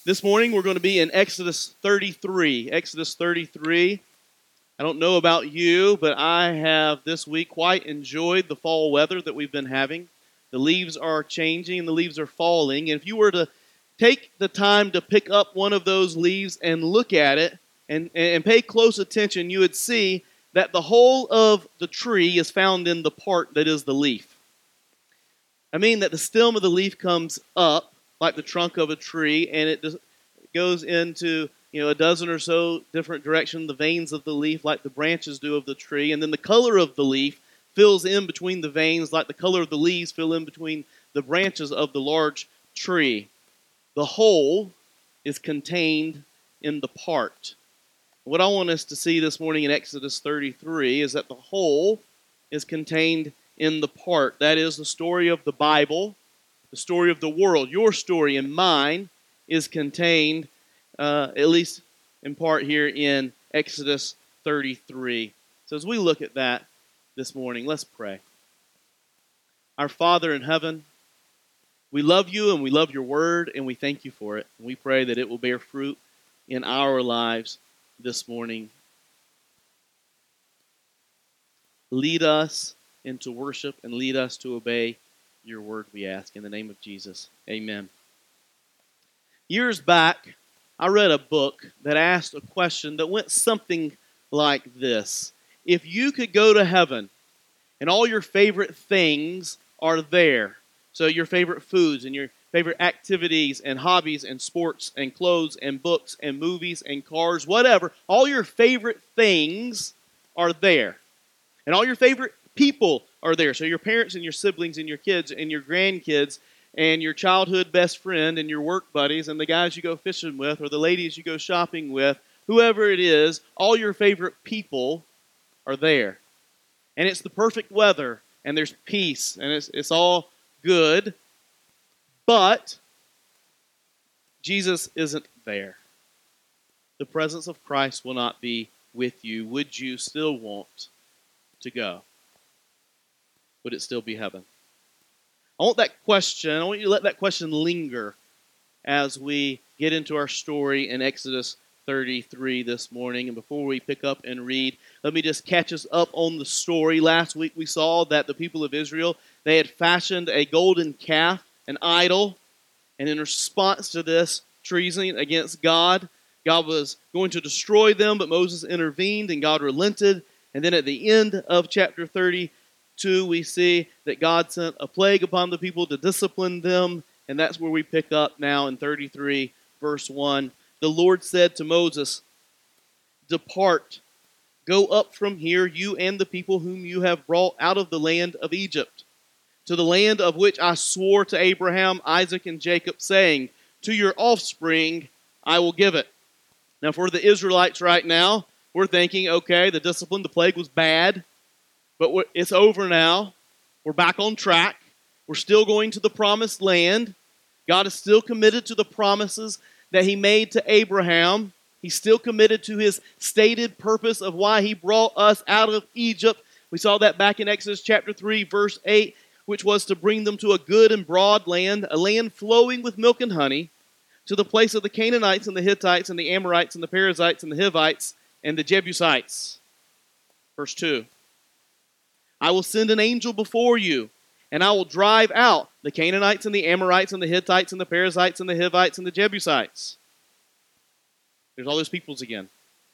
This morning we're going to be in Exodus 33. Exodus 33. I don't know about you, but I have this week quite enjoyed the fall weather that we've been having. The leaves are changing and the leaves are falling. And if you were to take the time to pick up one of those leaves and look at it and pay close attention, you would see that the whole of the tree is found in the part that is the leaf. I mean that the stem of the leaf comes up like the trunk of a tree, and it goes into a dozen or so different directions, the veins of the leaf like the branches do of the tree, and then the color of the leaf fills in between the veins like the color of the leaves fill in between the branches of the large tree. The whole is contained in the part. What I want us to see this morning in Exodus 33 is that the whole is contained in the part. That is the story of the Bible, the story of the world. Your story and mine is contained, at least in part here in Exodus 33. So as we look at that this morning, let's pray. Our Father in heaven, we love you and we love your word and we thank you for it. We pray that it will bear fruit in our lives this morning. Lead us into worship and lead us to obey your word, we ask. In the name of Jesus, amen. Years back, I read a book that asked a question that went something like this. If you could go to heaven and all your favorite things are there, so your favorite foods and your favorite activities and hobbies and sports and clothes and books and movies and cars, whatever, all your favorite things are there. And all your favorite people are there. So your parents and your siblings and your kids and your grandkids and your childhood best friend and your work buddies and the guys you go fishing with or the ladies you go shopping with, whoever it is, all your favorite people are there. And it's the perfect weather and there's peace and it's all good. But Jesus isn't there. The presence of Christ will not be with you. Would you still want to go? Would it still be heaven? I want you to let that question linger as we get into our story in Exodus 33 this morning. And before we pick up and read, let me just catch us up on the story. Last week we saw that the people of Israel, they had fashioned a golden calf, an idol, and in response to this treason against God, God was going to destroy them, but Moses intervened and God relented. And then at the end of chapter 32, we see that God sent a plague upon the people to discipline them, and that's where we pick up now in 33, verse 1. The Lord said to Moses, "Depart, go up from here, you and the people whom you have brought out of the land of Egypt, to the land of which I swore to Abraham, Isaac, and Jacob, saying, to your offspring I will give it." Now for the Israelites right now, we're thinking, okay, the discipline, the plague was bad, but it's over now. We're back on track. We're still going to the promised land. God is still committed to the promises that he made to Abraham. He's still committed to his stated purpose of why he brought us out of Egypt. We saw that back in Exodus chapter 3, verse 8, which was to bring them to a good and broad land, a land flowing with milk and honey, to the place of the Canaanites and the Hittites and the Amorites and the Perizzites and the Hivites and the Jebusites. Verse 2. I will send an angel before you, and I will drive out the Canaanites and the Amorites and the Hittites and the Perizzites and the Hivites and the Jebusites. There's all those peoples again.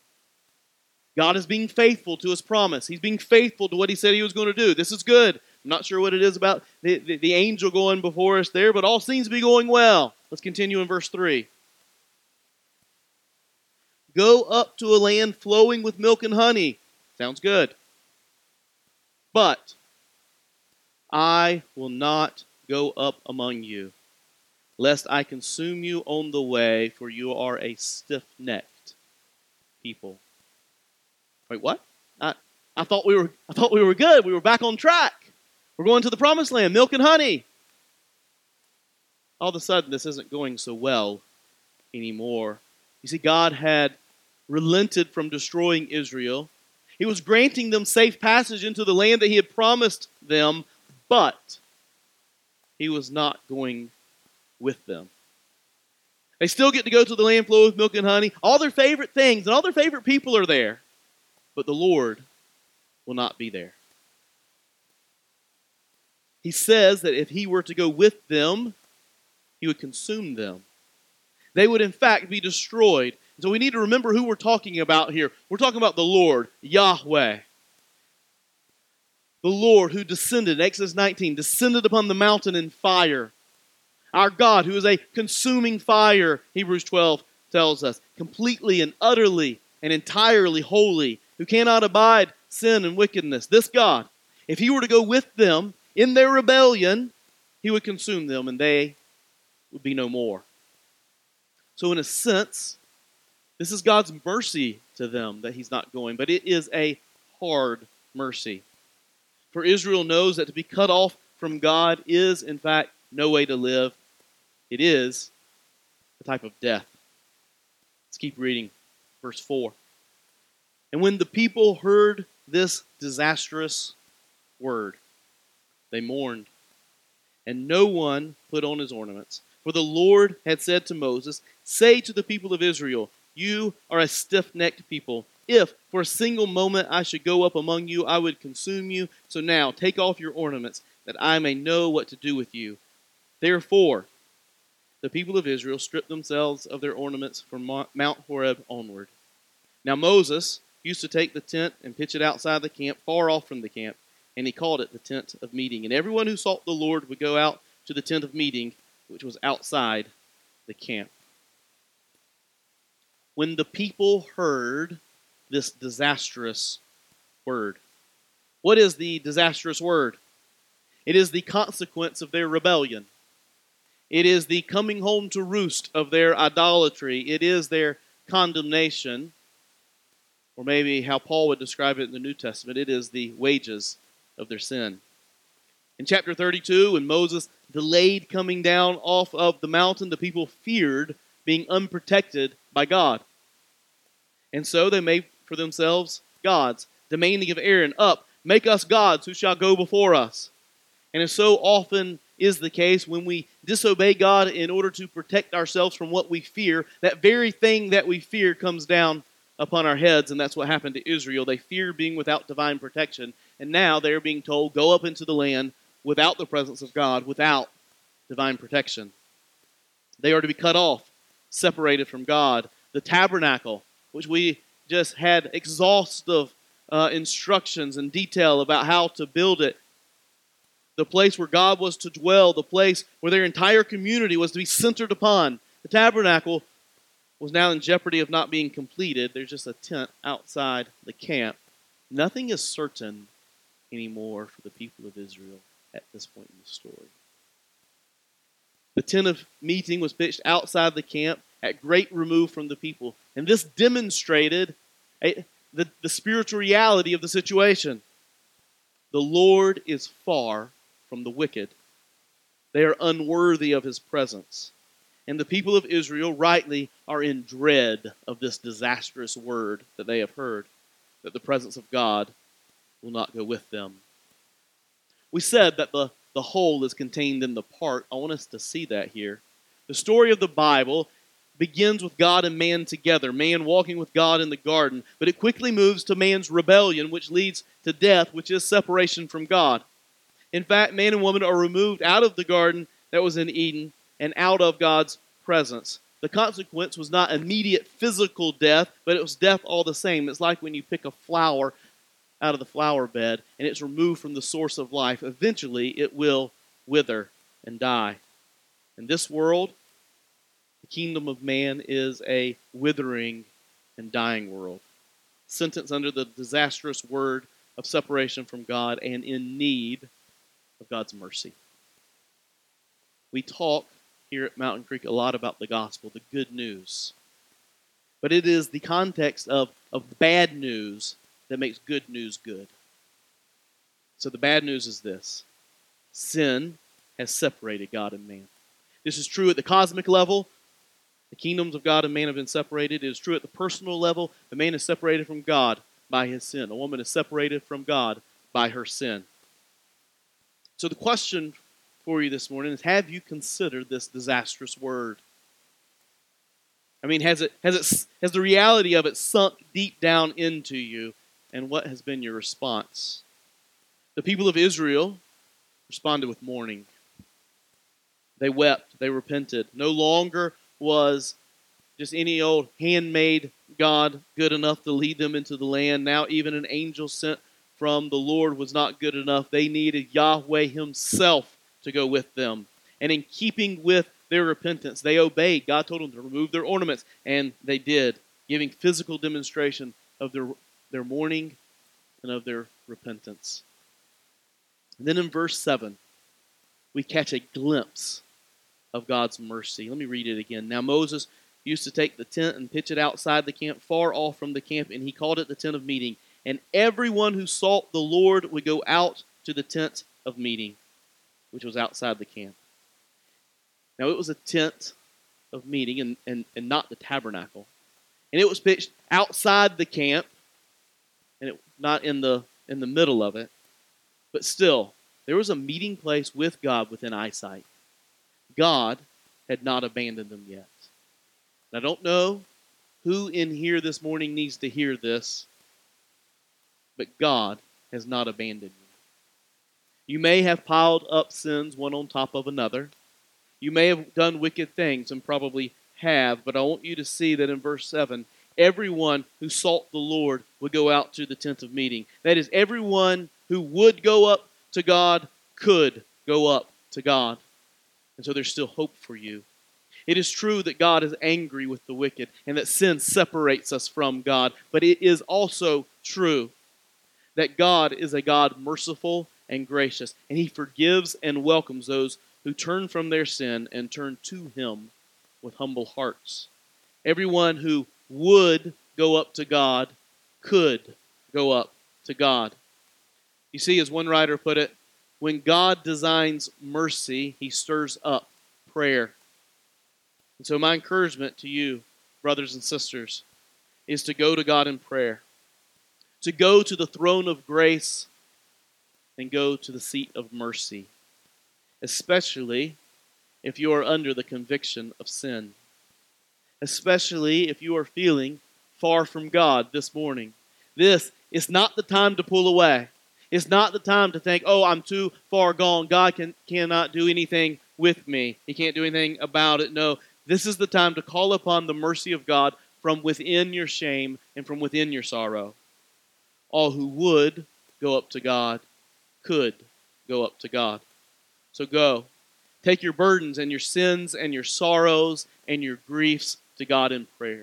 God is being faithful to his promise. He's being faithful to what he said he was going to do. This is good. I'm not sure what it is about the angel going before us there, but all seems to be going well. Let's continue in verse 3. Go up to a land flowing with milk and honey. Sounds good. But I will not go up among you, lest I consume you on the way, for you are a stiff-necked people. Wait, what? I thought we were good. We were back on track. We're going to the promised land, milk and honey. All of a sudden, this isn't going so well anymore. You see, God had relented from destroying Israel. He was granting them safe passage into the land that he had promised them, but he was not going with them. They still get to go to the land flowing with milk and honey. All their favorite things and all their favorite people are there. But the Lord will not be there. He says that if he were to go with them, he would consume them. They would in fact be destroyed. So we need to remember who we're talking about here. We're talking about the Lord, Yahweh. The Lord who descended, Exodus 19, descended upon the mountain in fire. Our God who is a consuming fire, Hebrews 12 tells us, completely and utterly and entirely holy, who cannot abide sin and wickedness. This God, if he were to go with them in their rebellion, he would consume them and they would be no more. So in a sense, this is God's mercy to them that he's not going, but it is a hard mercy. For Israel knows that to be cut off from God is, in fact, no way to live. It is a type of death. Let's keep reading verse 4. And when the people heard this disastrous word, they mourned, and no one put on his ornaments. For the Lord had said to Moses, say to the people of Israel, you are a stiff-necked people. If for a single moment I should go up among you, I would consume you. So now take off your ornaments, that I may know what to do with you. Therefore, the people of Israel stripped themselves of their ornaments from Mount Horeb onward. Now Moses used to take the tent and pitch it outside the camp, far off from the camp, and he called it the tent of meeting. And everyone who sought the Lord would go out to the tent of meeting, which was outside the camp. When the people heard this disastrous word. What is the disastrous word? It is the consequence of their rebellion. It is the coming home to roost of their idolatry. It is their condemnation. Or maybe how Paul would describe it in the New Testament, it is the wages of their sin. In chapter 32, when Moses delayed coming down off of the mountain, the people feared being unprotected by God. And so they made for themselves gods, demanding of Aaron, up, make us gods who shall go before us. And as so often is the case, when we disobey God in order to protect ourselves from what we fear, that very thing that we fear comes down upon our heads, and that's what happened to Israel. They feared being without divine protection, and now they're being told, go up into the land without the presence of God, without divine protection. They are to be cut off, separated from God. The tabernacle, which we just had exhaustive instructions and detail about how to build it, the place where God was to dwell, the place where their entire community was to be centered upon. The tabernacle was now in jeopardy of not being completed. There's just a tent outside the camp. Nothing is certain anymore for the people of Israel at this point in the story. The tent of meeting was pitched outside the camp at great remove from the people. And this demonstrated the spiritual reality of the situation. The Lord is far from the wicked. They are unworthy of his presence. And the people of Israel rightly are in dread of this disastrous word that they have heard, that the presence of God will not go with them. We said that the whole is contained in the part. I want us to see that here. The story of the Bible begins with God and man together, man walking with God in the garden, but it quickly moves to man's rebellion, which leads to death, which is separation from God. In fact, man and woman are removed out of the garden that was in Eden and out of God's presence. The consequence was not immediate physical death, but it was death all the same. It's like when you pick a flower out of the flower bed and it's removed from the source of life. Eventually, it will wither and die. In this world, the kingdom of man is a withering and dying world, sentenced under the disastrous word of separation from God and in need of God's mercy. We talk here at Mountain Creek a lot about the gospel, the good news. But it is the context of bad news that makes good news good. So the bad news is this: sin has separated God and man. This is true at the cosmic level. The kingdoms of God and man have been separated. It is true at the personal level. The man is separated from God by his sin. A woman is separated from God by her sin. So the question for you this morning is, have you considered this disastrous word? I mean, has the reality of it sunk deep down into you? And what has been your response? The people of Israel responded with mourning. They wept. They repented. No longer was just any old handmade God good enough to lead them into the land. Now even an angel sent from the Lord was not good enough. They needed Yahweh himself to go with them. And in keeping with their repentance, they obeyed. God told them to remove their ornaments, and they did, giving physical demonstration of their mourning and of their repentance. And then in verse 7, we catch a glimpse of God's mercy. Let me read it again. Now Moses used to take the tent and pitch it outside the camp, far off from the camp, and he called it the tent of meeting. And everyone who sought the Lord would go out to the tent of meeting, which was outside the camp. Now it was a tent of meeting and not the tabernacle. And it was pitched outside the camp, and it not in the middle of it. But still, there was a meeting place with God within eyesight. God had not abandoned them yet. And I don't know who in here this morning needs to hear this, but God has not abandoned you. You may have piled up sins one on top of another. You may have done wicked things and probably have, but I want you to see that in verse 7, everyone who sought the Lord would go out to the tent of meeting. That is, everyone who would go up to God could go up to God. And so there's still hope for you. It is true that God is angry with the wicked and that sin separates us from God, but it is also true that God is a God merciful and gracious, and he forgives and welcomes those who turn from their sin and turn to him with humble hearts. Everyone who would go up to God could go up to God. You see, as one writer put it, when God designs mercy, he stirs up prayer. And so my encouragement to you, brothers and sisters, is to go to God in prayer, to go to the throne of grace and go to the seat of mercy, especially if you are under the conviction of sin, especially if you are feeling far from God this morning. This is not the time to pull away. It's not the time to think, oh, I'm too far gone. God cannot do anything with me. He can't do anything about it. No, this is the time to call upon the mercy of God from within your shame and from within your sorrow. All who would go up to God could go up to God. So go. Take your burdens and your sins and your sorrows and your griefs to God in prayer.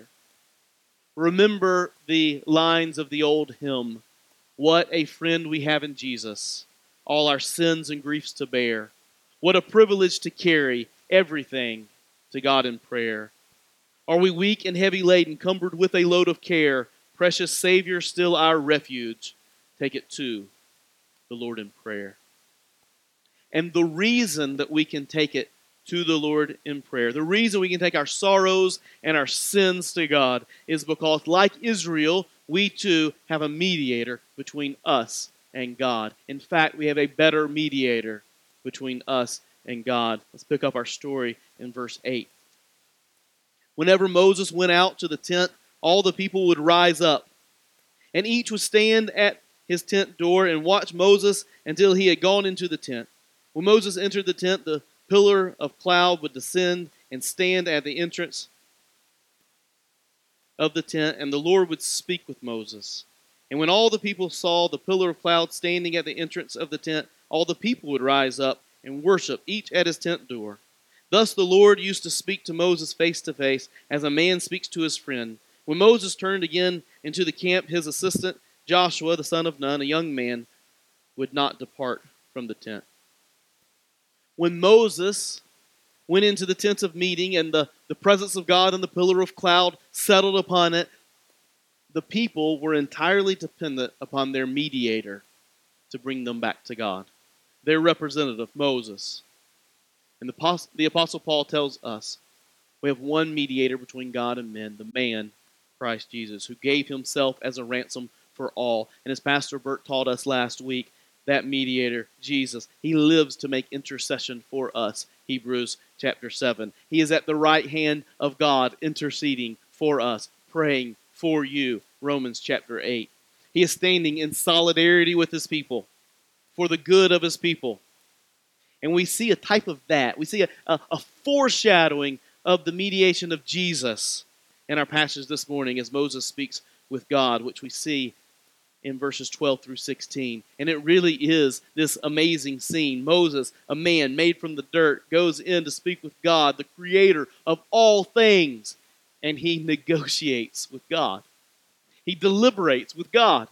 Remember the lines of the old hymn, "What a friend we have in Jesus, all our sins and griefs to bear. What a privilege to carry everything to God in prayer. Are we weak and heavy laden, cumbered with a load of care? Precious Savior, still our refuge. Take it to the Lord in prayer." And the reason that we can take it to the Lord in prayer, the reason we can take our sorrows and our sins to God is because, like Israel, we too have a mediator between us and God. In fact, we have a better mediator between us and God. Let's pick up our story in verse 8. Whenever Moses went out to the tent, all the people would rise up, and each would stand at his tent door and watch Moses until he had gone into the tent. When Moses entered the tent, the pillar of cloud would descend and stand at the entrance of the tent, and the Lord would speak with Moses. And when all the people saw the pillar of cloud standing at the entrance of the tent, all the people would rise up and worship, each at his tent door. Thus the Lord used to speak to Moses face to face, as a man speaks to his friend. When Moses turned again into the camp, his assistant, Joshua, the son of Nun, a young man, would not depart from the tent. When Moses went into the tent of meeting and the presence of God and the pillar of cloud settled upon it, the people were entirely dependent upon their mediator to bring them back to God. Their representative, Moses. And the Apostle Paul tells us we have one mediator between God and men, the man, Christ Jesus, who gave himself as a ransom for all. And as Pastor Bert taught us last week, that mediator, Jesus, he lives to make intercession for us, Hebrews chapter 7. He is at the right hand of God, interceding for us, praying for you, Romans chapter 8. He is standing in solidarity with his people, for the good of his people. And we see a type of that. We see a foreshadowing of the mediation of Jesus in our passage this morning as Moses speaks with God, which we see in verses 12 through 16. And it really is this amazing scene. Moses, a man made from the dirt, goes in to speak with God, the creator of all things, and he negotiates with God. He deliberates with God.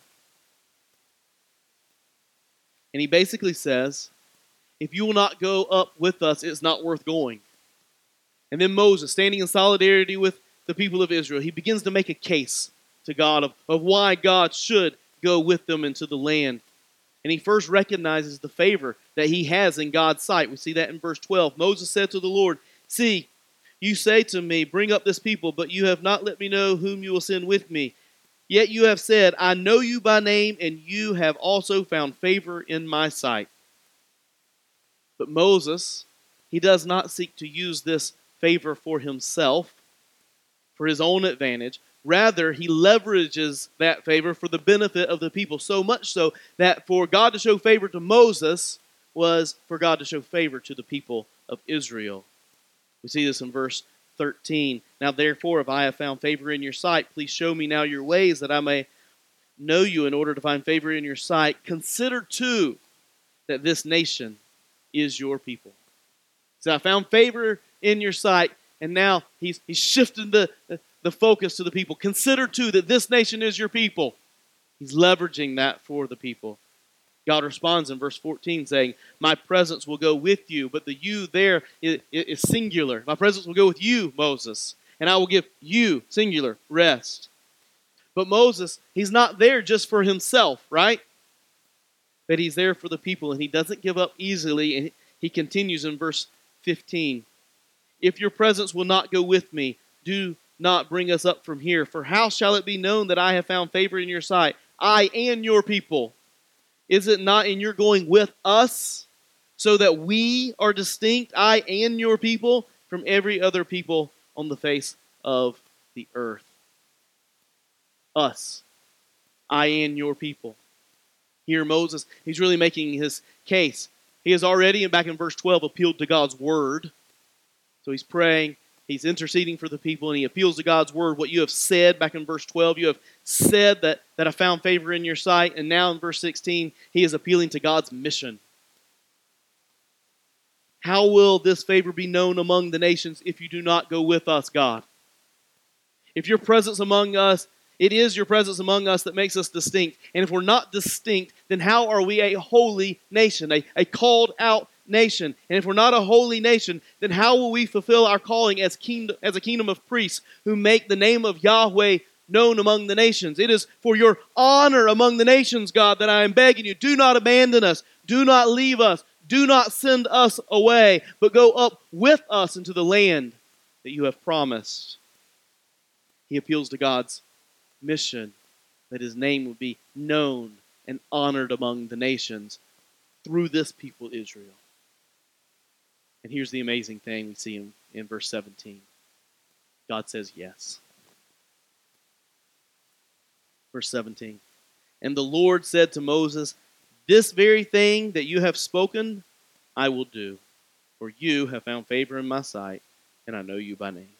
And he basically says, if you will not go up with us, it's not worth going. And then Moses, standing in solidarity with the people of Israel, he begins to make a case to God of why God should go with them into the land. And he first recognizes the favor that he has in God's sight. We see that in verse 12. Moses said to the Lord, "See, you say to me, bring up this people, but you have not let me know whom you will send with me. Yet you have said, I know you by name, and you have also found favor in my sight." But Moses, he does not seek to use this favor for himself, for his own advantage. Rather, he leverages that favor for the benefit of the people, so much so that for God to show favor to Moses was for God to show favor to the people of Israel. We see this in verse 13. Now therefore, if I have found favor in your sight, please show me now your ways that I may know you in order to find favor in your sight. Consider too that this nation is your people. So I found favor in your sight, and now he's shifted the focus to the people. Consider too that this nation is your people. He's leveraging that for the people. God responds in verse 14 saying, my presence will go with you, but the you there is singular. My presence will go with you, Moses, and I will give you, singular, rest. But Moses, he's not there just for himself, right? But he's there for the people, and he doesn't give up easily, and he continues in verse 15. If your presence will not go with me, do not bring us up from here, for how shall it be known that I have found favor in your sight, I and your people? Is it not in your going with us, so that we are distinct, I and your people, from every other people on the face of the earth? Us, I and your people. Here Moses, he's really making his case. He has already, back in verse 12, appealed to God's word. So he's praying, he's interceding for the people, and he appeals to God's word. What you have said, back in verse 12, you have said that I found favor in your sight. And now in verse 16, he is appealing to God's mission. How will this favor be known among the nations if you do not go with us, God? If your presence among us, it is your presence among us that makes us distinct. And if we're not distinct, then how are we a holy nation, a called out nation? And if we're not a holy nation, then how will we fulfill our calling as a kingdom of priests who make the name of Yahweh known among the nations? It is for your honor among the nations, God, that I am begging you. Do not abandon us. Do not leave us. Do not send us away, but go up with us into the land that you have promised. He appeals to God's mission, that his name would be known and honored among the nations through this people, Israel. And here's the amazing thing we see in verse 17. God says yes. Verse 17. And the Lord said to Moses, this very thing that you have spoken, I will do, for you have found favor in my sight, and I know you by name.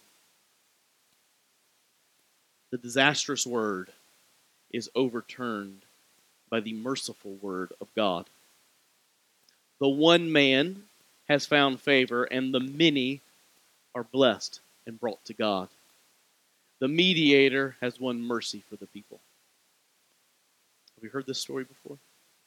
The disastrous word is overturned by the merciful word of God. The one man has found favor, and the many are blessed and brought to God. The mediator has won mercy for the people. Have you heard this story before?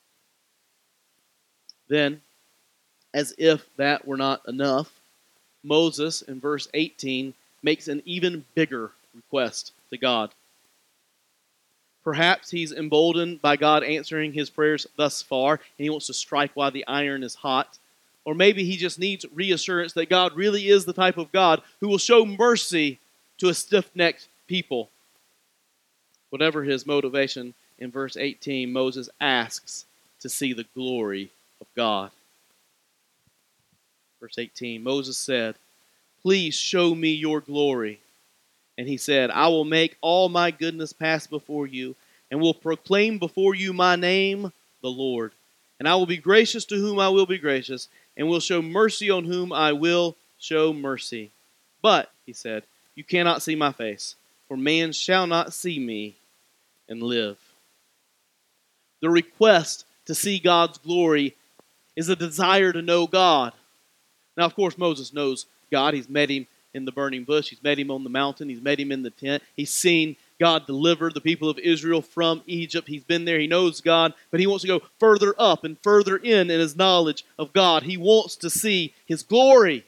Then, as if that were not enough, Moses, in verse 18, makes an even bigger request to God. Perhaps he's emboldened by God answering his prayers thus far, and he wants to strike while the iron is hot. Or maybe he just needs reassurance that God really is the type of God who will show mercy to a stiff-necked people. Whatever his motivation, in verse 18, Moses asks to see the glory of God. Verse 18, Moses said, please show me your glory. And he said, I will make all my goodness pass before you, and will proclaim before you my name, the Lord. And I will be gracious to whom I will be gracious, and will show mercy on whom I will show mercy. But, he said, you cannot see my face, for man shall not see me and live. The request to see God's glory is a desire to know God. Now, of course, Moses knows God. He's met him in the burning bush. He's met him on the mountain. He's met him in the tent. He's seen God deliver the people of Israel from Egypt. He's been there. He knows God, but he wants to go further up and further in his knowledge of God. He wants to see his glory.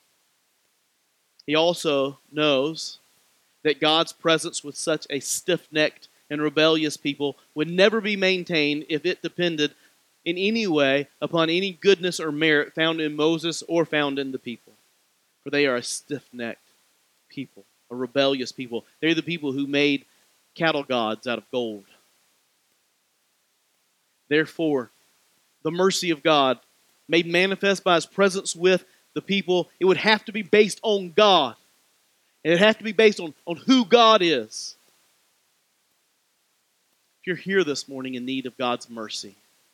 He also knows that God's presence with such a stiff-necked and rebellious people would never be maintained if it depended in any way upon any goodness or merit found in Moses or found in the people. For they are a stiff-necked people, a rebellious people. They're the people who made cattle gods out of gold. Therefore, the mercy of God, made manifest by his presence with the people, it would have to be based on God. And it would have to be based on who God is. If you're here this morning in need of God's mercy,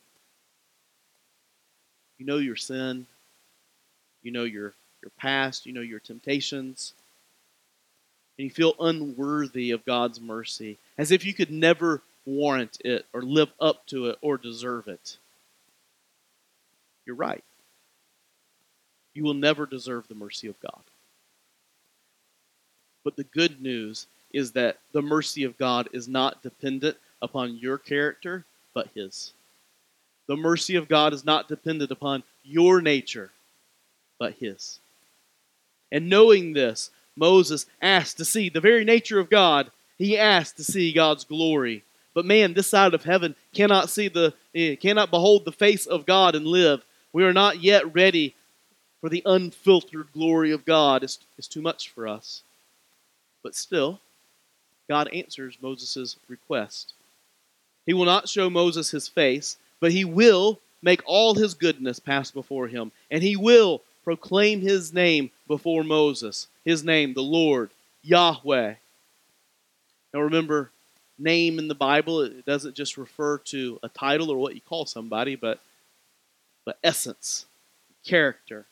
you know your sin, you know your past, you know your temptations, and you feel unworthy of God's mercy, as if you could never warrant it or live up to it or deserve it. You're right. You will never deserve the mercy of God. But the good news is that the mercy of God is not dependent upon your character, but his. The mercy of God is not dependent upon your nature, but his. And knowing this, Moses asked to see the very nature of God. He asked to see God's glory. But man, this side of heaven cannot behold the face of God and live. We are not yet ready for the unfiltered glory of God. It's too much for us. But still, God answers Moses' request. He will not show Moses his face, but he will make all his goodness pass before him. And he will proclaim his name before Moses. His name, the Lord, Yahweh. Now remember, name in the Bible, it doesn't just refer to a title or what you call somebody, but essence, character.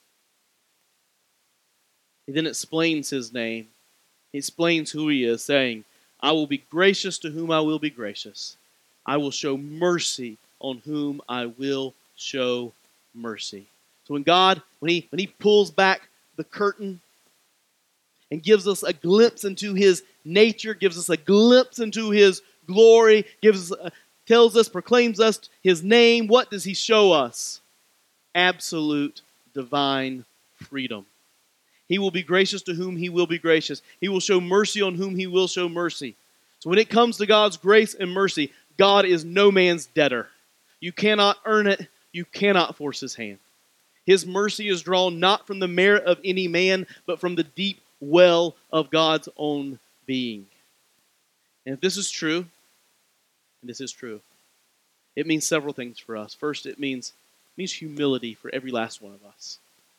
He then explains his name. He explains who he is, saying, I will be gracious to whom I will be gracious. I will show mercy on whom I will show mercy. So when God, when he pulls back the curtain and gives us a glimpse into his nature, gives us a glimpse into his glory, tells us, proclaims us his name, what does he show us? Absolute divine freedom. He will be gracious to whom he will be gracious. He will show mercy on whom he will show mercy. So when it comes to God's grace and mercy, God is no man's debtor. You cannot earn it. You cannot force his hand. His mercy is drawn not from the merit of any man, but from the deep well of God's own being. And if this is true, and this is true, it means several things for us. First, it means humility for every last one of us.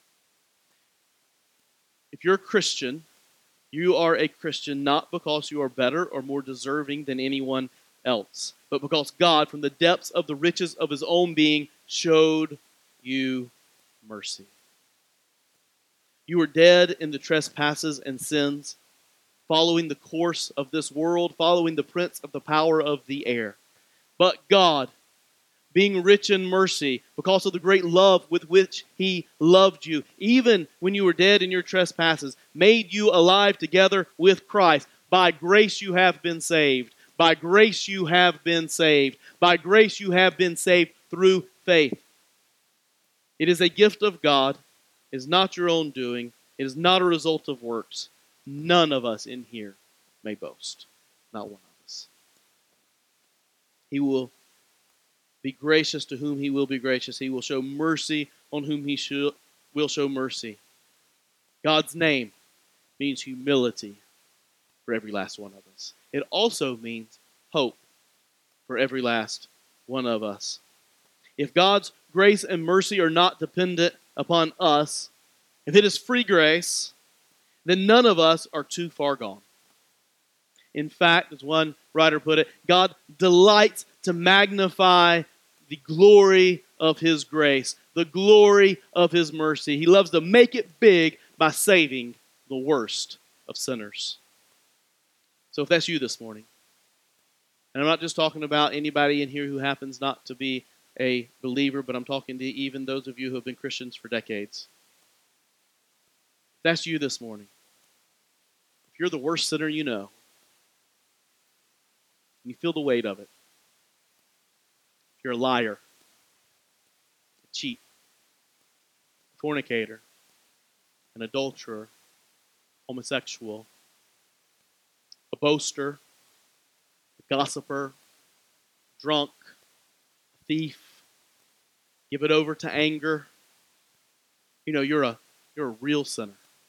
If you're a Christian, you are a Christian not because you are better or more deserving than anyone else, but because God, from the depths of the riches of his own being, showed you mercy. You were dead in the trespasses and sins, following the course of this world, following the prince of the power of the air. But God, being rich in mercy, because of the great love with which he loved you, even when you were dead in your trespasses, made you alive together with Christ. By grace you have been saved. By grace you have been saved. By grace you have been saved through faith. It is a gift of God. It is not your own doing. It is not a result of works. None of us in here may boast. Not one of us. He will be gracious to whom he will be gracious. He will show mercy on whom he will show mercy. God's name means humility for every last one of us. It also means hope for every last one of us. If God's grace and mercy are not dependent upon us, if it is free grace, then none of us are too far gone. In fact, as one writer put it, God delights to magnify the glory of His grace, the glory of His mercy. He loves to make it big by saving the worst of sinners. So if that's you this morning, and I'm not just talking about anybody in here who happens not to be a believer, but I'm talking to even those of you who have been Christians for decades. If that's you this morning, if you're the worst sinner you know, and you feel the weight of it, if you're a liar, a cheat, a fornicator, an adulterer, homosexual, a boaster, a gossiper, drunk, a thief, give it over to anger. You're a real sinner.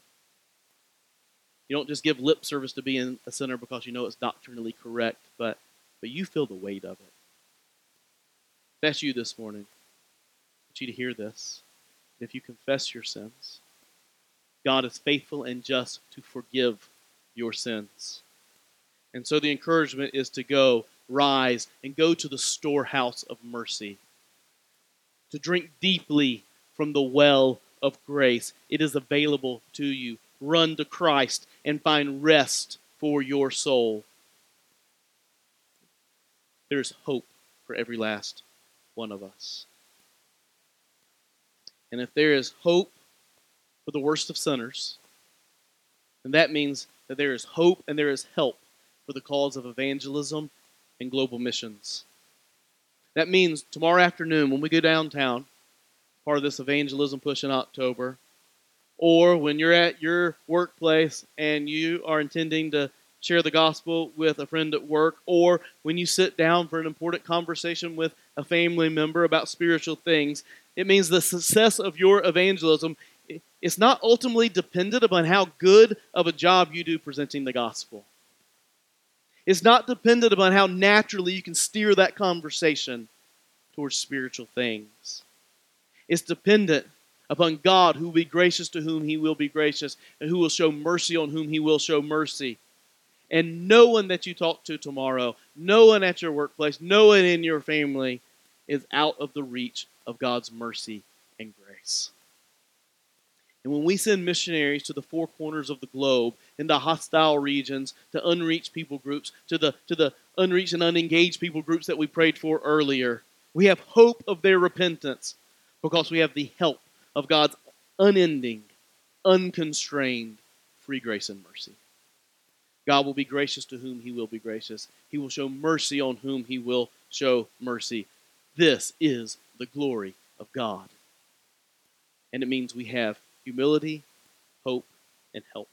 You don't just give lip service to being a sinner because you know it's doctrinally correct, but you feel the weight of it. If that's you this morning, I want you to hear this. If you confess your sins, God is faithful and just to forgive your sins. And so the encouragement is to go, rise, and go to the storehouse of mercy, to drink deeply from the well of grace. It is available to you. Run to Christ and find rest for your soul. There is hope for every last one of us. And if there is hope for the worst of sinners, then that means that there is hope and there is help for the cause of evangelism and global missions. That means tomorrow afternoon when we go downtown, part of this evangelism push in October, or when you're at your workplace and you are intending to share the gospel with a friend at work, or when you sit down for an important conversation with a family member about spiritual things, it means the success of your evangelism is not ultimately dependent upon how good of a job you do presenting the gospel. It's not dependent upon how naturally you can steer that conversation towards spiritual things. It's dependent upon God, who will be gracious to whom He will be gracious, and who will show mercy on whom He will show mercy. And no one that you talk to tomorrow, no one at your workplace, no one in your family is out of the reach of God's mercy and grace. And when we send missionaries to the four corners of the globe, into hostile regions, to unreached people groups, to the unreached and unengaged people groups that we prayed for earlier, we have hope of their repentance because we have the help of God's unending, unconstrained, free grace and mercy. God will be gracious to whom He will be gracious. He will show mercy on whom He will show mercy. This is the glory of God. And it means we have humility, hope, and help.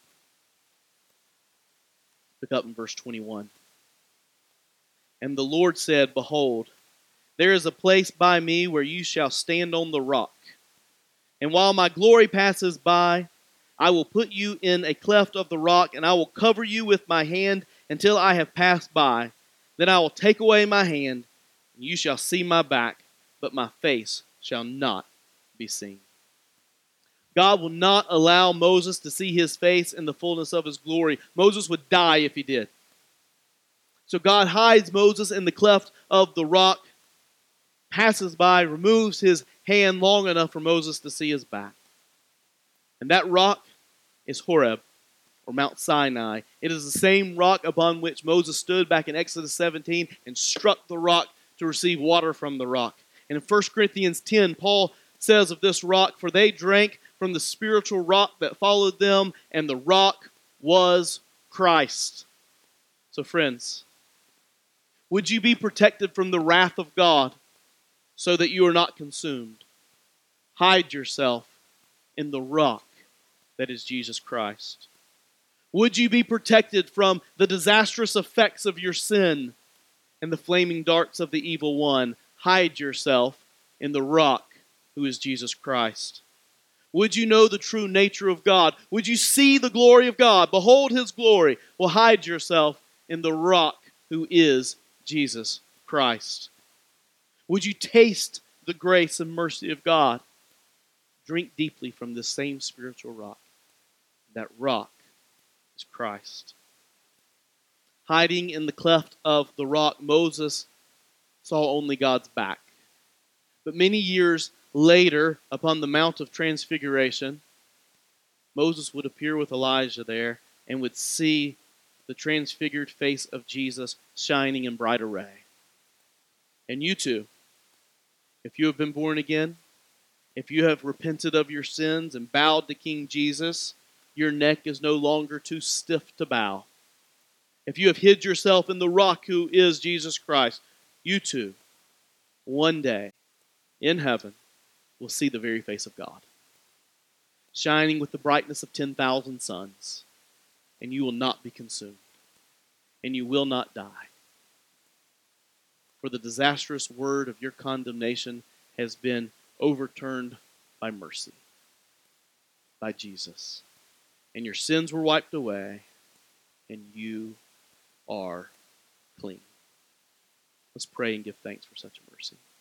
Pick up in verse 21. And the Lord said, Behold, there is a place by me where you shall stand on the rock. And while my glory passes by, I will put you in a cleft of the rock, and I will cover you with my hand until I have passed by. Then I will take away my hand, and you shall see my back, but my face shall not be seen. God will not allow Moses to see His face in the fullness of His glory. Moses would die if he did. So God hides Moses in the cleft of the rock, passes by, removes His hand long enough for Moses to see his back. And that rock is Horeb, or Mount Sinai. It is the same rock upon which Moses stood back in Exodus 17 and struck the rock to receive water from the rock. And in 1 Corinthians 10, Paul says of this rock, For they drank from the spiritual rock that followed them, and the rock was Christ. So friends, would you be protected from the wrath of God so that you are not consumed? Hide yourself in the rock that is Jesus Christ. Would you be protected from the disastrous effects of your sin and the flaming darts of the evil one? Hide yourself in the rock who is Jesus Christ. Would you know the true nature of God? Would you see the glory of God? Behold His glory. Well, hide yourself in the rock who is Jesus Christ. Would you taste the grace and mercy of God? Drink deeply from this same spiritual rock. That rock is Christ. Hiding in the cleft of the rock, Moses saw only God's back. But many years later, upon the Mount of Transfiguration, Moses would appear with Elijah there and would see the transfigured face of Jesus shining in bright array. And you too, if you have been born again, if you have repented of your sins and bowed to King Jesus, your neck is no longer too stiff to bow. If you have hid yourself in the rock who is Jesus Christ, you too, one day in heaven, will see the very face of God, shining with the brightness of 10,000 suns, and you will not be consumed, and you will not die. For the disastrous word of your condemnation has been overturned by mercy, by Jesus. And your sins were wiped away, and you are clean. Let's pray and give thanks for such a mercy.